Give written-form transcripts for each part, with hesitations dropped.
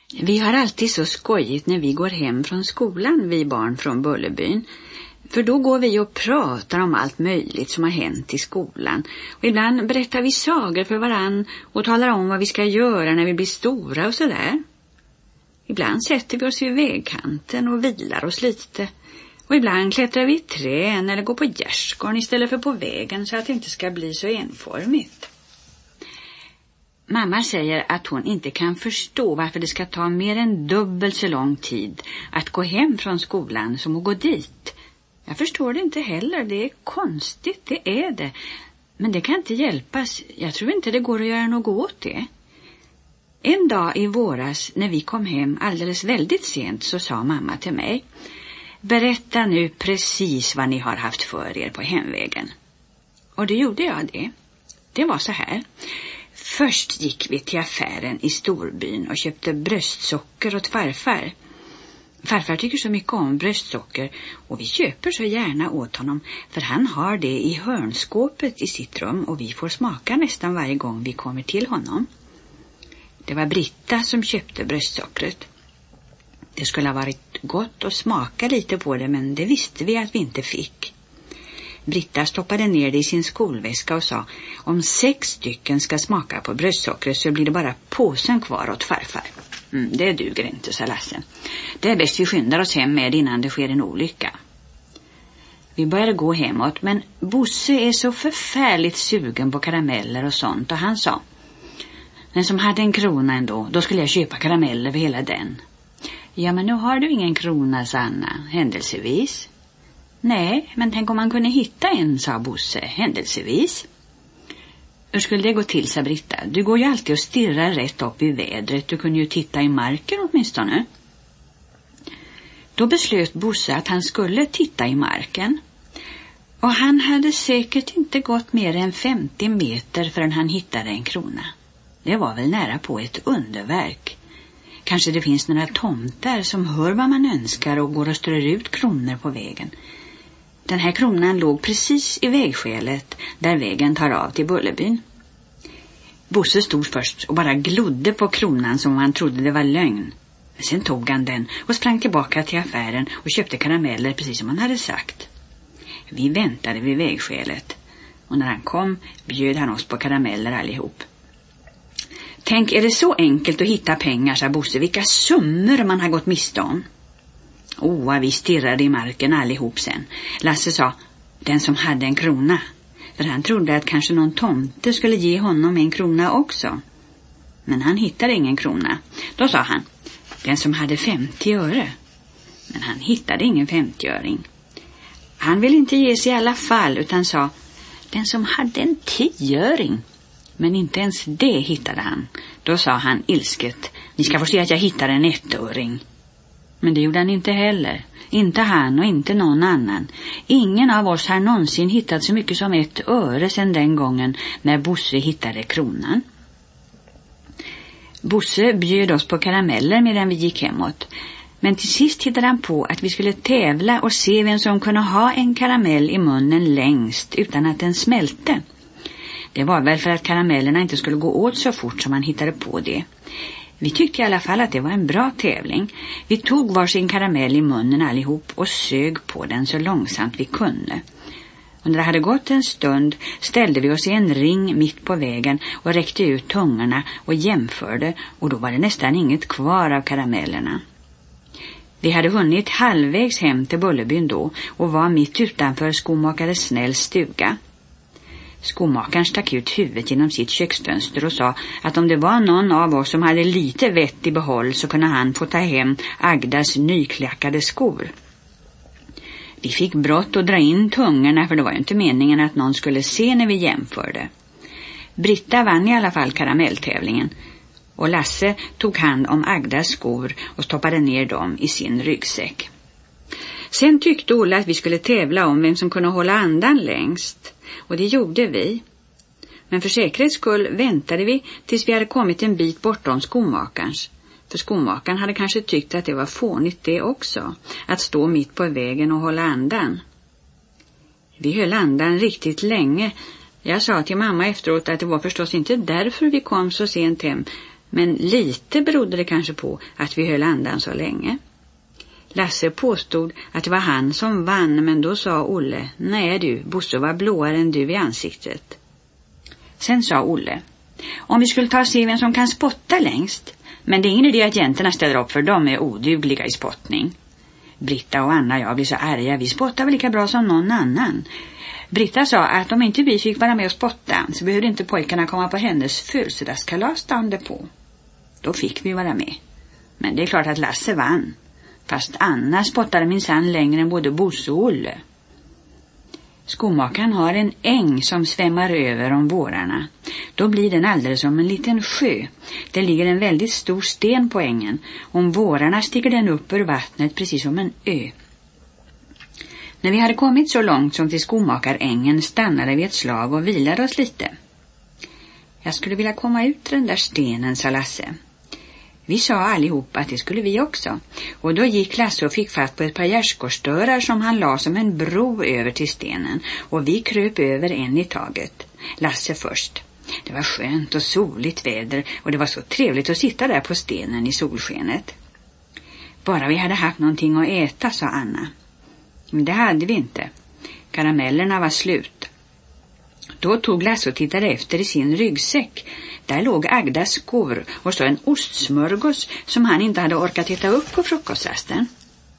Vi har alltid så skojigt när vi går hem från skolan, vi barn från Bullerbyn. För då går vi och pratar om allt möjligt som har hänt i skolan. Och ibland berättar vi sagor för varann och talar om vad vi ska göra när vi blir stora och sådär. Ibland sätter vi oss vid vägkanten och vilar oss lite. Och ibland klättrar vi i trän eller går på gärdsgården istället för på vägen så att det inte ska bli så enformigt. Mamma säger att hon inte kan förstå varför det ska ta mer än dubbelt så lång tid att gå hem från skolan som att gå dit. Jag förstår det inte heller, det är konstigt, det är det. Men det kan inte hjälpas, jag tror inte det går att göra något åt det. En dag i våras när vi kom hem alldeles väldigt sent så sa mamma till mig: berätta nu precis vad ni har haft för er på hemvägen. Och då gjorde jag det. Det var så här. Först gick vi till affären i storbyn och köpte bröstsocker åt farfar. Farfar tycker så mycket om bröstsocker och vi köper så gärna åt honom för han har det i hörnskåpet i sitt rum och vi får smaka nästan varje gång vi kommer till honom. Det var Britta som köpte bröstsockret. Det skulle ha varit gott att smaka lite på det, men det visste vi att vi inte fick. Britta stoppade ner det i sin skolväska och sa: om 6 stycken ska smaka på bröstsockret så blir det bara påsen kvar åt farfar. Det duger inte, sa Lasse. Det är bäst vi skyndar oss hem med innan det sker en olycka. Vi började gå hemåt, men Bosse är så förfärligt sugen på karameller och sånt och han sa: den som hade en krona ändå, då skulle jag köpa karameller för hela den. Ja, men nu har du ingen krona, sa Anna, händelsevis. Nej, men tänk om man kunde hitta en, sa Bosse, händelsevis. Hur skulle det gå till, sa Britta? Du går ju alltid och stirrar rätt upp i vädret. Du kunde ju titta i marken åtminstone. Då beslöt Bosse att han skulle titta i marken. Och han hade säkert inte gått mer än 50 meter förrän han hittade en krona. Det var väl nära på ett underverk. Kanske det finns några tomtar som hör vad man önskar och går och strör ut kronor på vägen. Den här kronan låg precis i vägskälet där vägen tar av till Bullerbyn. Bosse stod först och bara glodde på kronan som om han trodde det var lögn. Sen tog han den och sprang tillbaka till affären och köpte karameller precis som han hade sagt. Vi väntade vid vägskälet och när han kom bjöd han oss på karameller allihop. Tänk, är det så enkelt att hitta pengar, sa Bosse, vilka summor man har gått miste om. Vi stirrade i marken allihop sen. Lasse sa: den som hade en krona. För han trodde att kanske någon tomte skulle ge honom en krona också. Men han hittade ingen krona. Då sa han: den som hade 50 öre. Men han hittade ingen 50-öring. Han ville inte ge sig i alla fall utan sa: den som hade en 10-öring. Men inte ens det hittade han. Då sa han ilsket: ni ska få se att jag hittar en 1-öring. Men det gjorde han inte heller. Inte han och inte någon annan. Ingen av oss har någonsin hittat så mycket som 1 öre sedan den gången när Bosse hittade kronan. Bosse bjöd oss på karameller medan vi gick hemåt. Men till sist hittade han på att vi skulle tävla och se vem som kunde ha en karamell i munnen längst utan att den smälte. Det var väl för att karamellerna inte skulle gå åt så fort som man hittade på det. Vi tyckte i alla fall att det var en bra tävling. Vi tog varsin karamell i munnen allihop och sög på den så långsamt vi kunde. Och när det hade gått en stund ställde vi oss i en ring mitt på vägen och räckte ut tungorna och jämförde, och då var det nästan inget kvar av karamellerna. Vi hade hunnit halvvägs hem till Bullerbyn då och var mitt utanför skomakare Snälls stuga. Skomakaren stack ut huvudet genom sitt köksfönster och sa att om det var någon av oss som hade lite vett i behåll så kunde han få ta hem Agdas nyklackade skor. Vi fick brått att dra in tungorna för det var ju inte meningen att någon skulle se när vi jämförde. Britta vann i alla fall karamelltävlingen och Lasse tog hand om Agdas skor och stoppade ner dem i sin ryggsäck. Sen tyckte Ola att vi skulle tävla om vem som kunde hålla andan längst. Och det gjorde vi. Men för säkerhets skull väntade vi tills vi hade kommit en bit bortom skomakarens. För skomakaren hade kanske tyckt att det var fånigt det också. Att stå mitt på vägen och hålla andan. Vi höll andan riktigt länge. Jag sa till mamma efteråt att det var förstås inte därför vi kom så sent hem. Men lite berodde det kanske på att vi höll andan så länge. Lasse påstod att det var han som vann, men då sa Olle: nej du, Bosse var blåare än du i ansiktet. Sen sa Olle: om vi skulle ta och se vem som kan spotta längst. Men det är ingen idé att jäntorna ställer upp, för de är odugliga i spottning. Britta och Anna och jag blev så arga. Vi spottar väl lika bra som någon annan. Britta sa att om inte vi fick vara med och spotta så behövde inte pojkarna komma på hennes födelsedagskalas stående på. Då fick vi vara med. Men det är klart att Lasse vann. Fast Anna spottade minsann längre än både Bosse och Olle. Skomakaren har en äng som svämmar över om vårarna. Då blir den alldeles som en liten sjö. Det ligger en väldigt stor sten på ängen. Om vårarna stiger den upp ur vattnet precis som en ö. När vi hade kommit så långt som till Skomakarängen stannade vi ett slag och vilade oss lite. Jag skulle vilja komma ut till den där stenen, sa Lasse. Vi sa allihop att det skulle vi också. Och då gick Lasse och fick fatt på ett par gärdsgårdsdörrar som han la som en bro över till stenen. Och vi kröp över en i taget. Lasse först. Det var skönt och soligt väder och det var så trevligt att sitta där på stenen i solskenet. Bara vi hade haft någonting att äta, sa Anna. Men det hade vi inte. Karamellerna var slut. Då tog Lasse och tittade efter i sin ryggsäck. Där låg Agdas skor och så en ostsmörgås som han inte hade orkat äta upp på frukostrasten.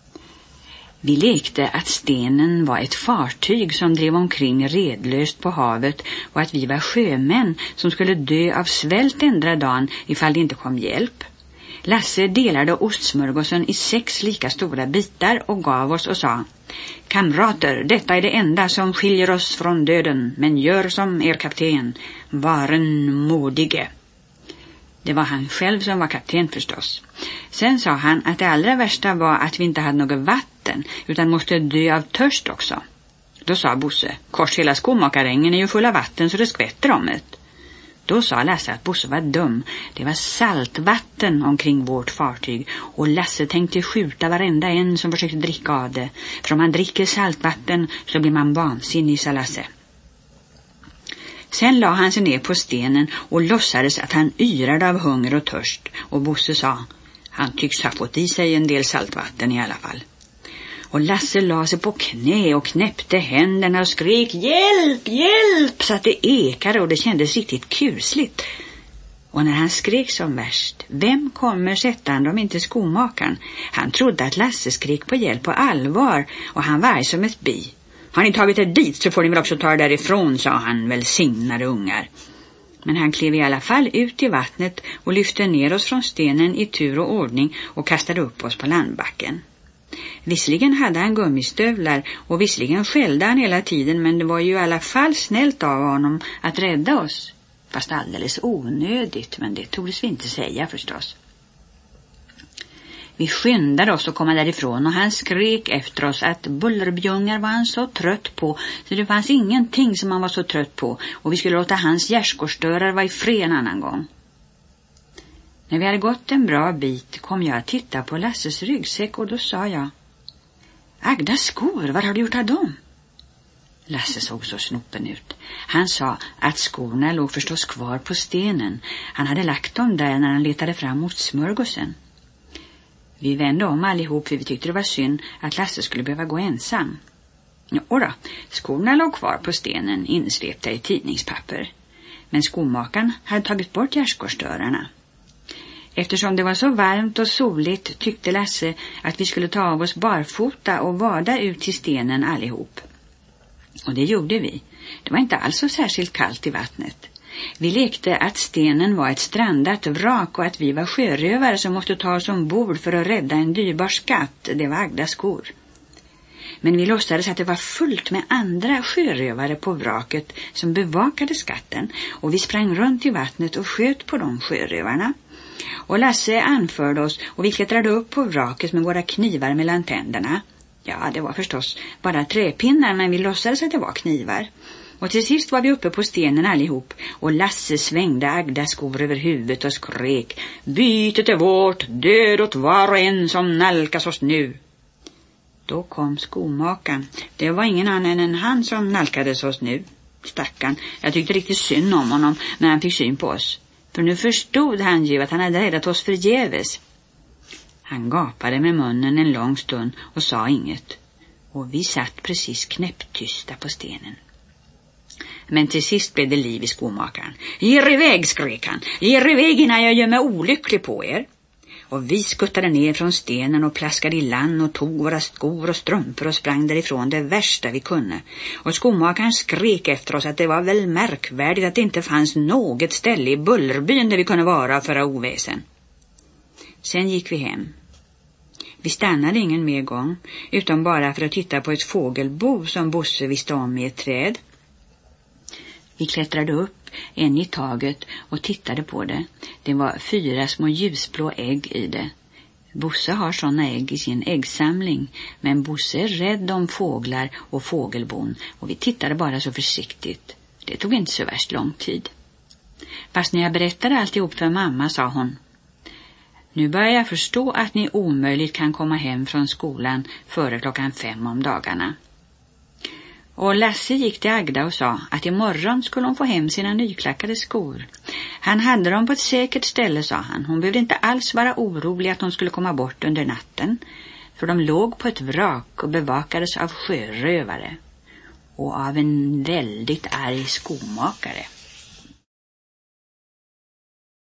Vi lekte att stenen var ett fartyg som drev omkring redlöst på havet och att vi var sjömän som skulle dö av svält ändra dagen ifall det inte kom hjälp. Lasse delade ostsmörgåsen i 6 lika stora bitar och gav oss och sa: kamrater, detta är det enda som skiljer oss från döden, men gör som er kapten, varen modige. Det var han själv som var kapten förstås. Sen sa han att det allra värsta var att vi inte hade något vatten utan måste dö av törst också. Då sa Bosse: kors hela Skomakarängen är ju full av vatten så det skvätter om det. Då sa Lasse att Bosse var dum. Det var saltvatten omkring vårt fartyg och Lasse tänkte skjuta varenda en som försökte dricka av det. För om man dricker saltvatten så blir man vansinnig, sa Lasse. Sen la han sig ner på stenen och låtsades att han yrade av hunger och törst. Och Bosse sa: han tycks ha fått i sig en del saltvatten i alla fall. Och Lasse la sig på knä och knäppte händerna och skrek: hjälp, hjälp, så att det ekade och det kändes riktigt kusligt. Och när han skrek som värst, vem kommer sätta han om inte skomakaren? Han trodde att Lasse skrek på hjälp på allvar och han var som ett bi. Har ni tagit er dit så får ni väl också ta er därifrån, sa han, välsignade ungar. Men han klev i alla fall ut i vattnet och lyfte ner oss från stenen i tur och ordning och kastade upp oss på landbacken. Visserligen hade han gummistövlar och visserligen skällde han hela tiden, men det var ju i alla fall snällt av honom att rädda oss. Fast alldeles onödigt, men det tordes vi inte säga förstås. Vi skyndade oss att komma därifrån och han skrek efter oss att bullerbjungar var han så trött på så det fanns ingenting som han var så trött på och vi skulle låta hans gärdsgårdsdörrar vara i fred en annan gång. När vi hade gått en bra bit kom jag att titta på Lasses ryggsäck och då sa jag: Agdas skor, vad har du gjort av dem? Lasse såg så snopen ut. Han sa att skorna låg förstås kvar på stenen. Han hade lagt dem där när han letade fram mot smörgåsen. Vi vände om allihop för vi tyckte det var synd att Lasse skulle behöva gå ensam. Jodå, skorna låg kvar på stenen insvepta i tidningspapper. Men skomakaren hade tagit bort gärdsgårdsdörrarna. Eftersom det var så varmt och soligt tyckte Lasse att vi skulle ta av oss barfota och vada ut till stenen allihop. Och det gjorde vi. Det var inte alls så särskilt kallt i vattnet. Vi lekte att stenen var ett strandat vrak och att vi var sjörövare som måste ta oss ombord för att rädda en dyrbar skatt. Det var Agdas skor. Men vi låtsades att det var fullt med andra sjörövare på vraket som bevakade skatten och vi sprang runt i vattnet och sköt på de sjörövarna. Och Lasse anförde oss och vi klättrade upp på vraket med våra knivar mellan tänderna. Ja, det var förstås bara träpinnar men vi låtsades att det var knivar. Och till sist var vi uppe på stenen allihop och Lasse svängde Agdas skor över huvudet och skrek: bytet är vårt, död åt var och en som nalkas oss nu. Då kom skomakaren. Det var ingen annan än han som nalkades oss nu. Stackarn, jag tyckte riktigt synd om honom när han fick syn på oss. För nu förstod han ju att han hade räddat oss förgäves. Han gapade med munnen en lång stund och sa inget. Och vi satt precis knäpptysta på stenen. Men till sist blev det liv i skomakaren. Ge er iväg, skrek han. Ge er iväg innan jag gör mig olycklig på er. Och vi skuttade ner från stenen och plaskade i land och tog våra skor och strumpor och sprang därifrån det värsta vi kunde. Och skomakaren skrek efter oss att det var väl märkvärdigt att det inte fanns något ställe i Bullerbyn där vi kunde vara för oväsen. Sen gick vi hem. Vi stannade ingen mer gång, utan bara för att titta på ett fågelbo som Bosse visste om i ett träd. Vi klättrade upp en i taget och tittade på det. Det var 4 små ljusblå ägg i det. Bosse har såna ägg i sin äggsamling, men Bosse är rädd om fåglar och fågelbon och vi tittade bara så försiktigt. Det tog inte så värst lång tid. Fast när jag berättade alltihop för mamma sa hon: nu börjar jag förstå att ni omöjligt kan komma hem från skolan före 5:00 om dagarna. Och Lasse gick till Agda och sa att imorgon skulle hon få hem sina nyklackade skor. Han hade dem på ett säkert ställe, sa han. Hon behövde inte alls vara orolig att de skulle komma bort under natten. För de låg på ett vrak och bevakades av sjörövare. Och av en väldigt arg skomakare.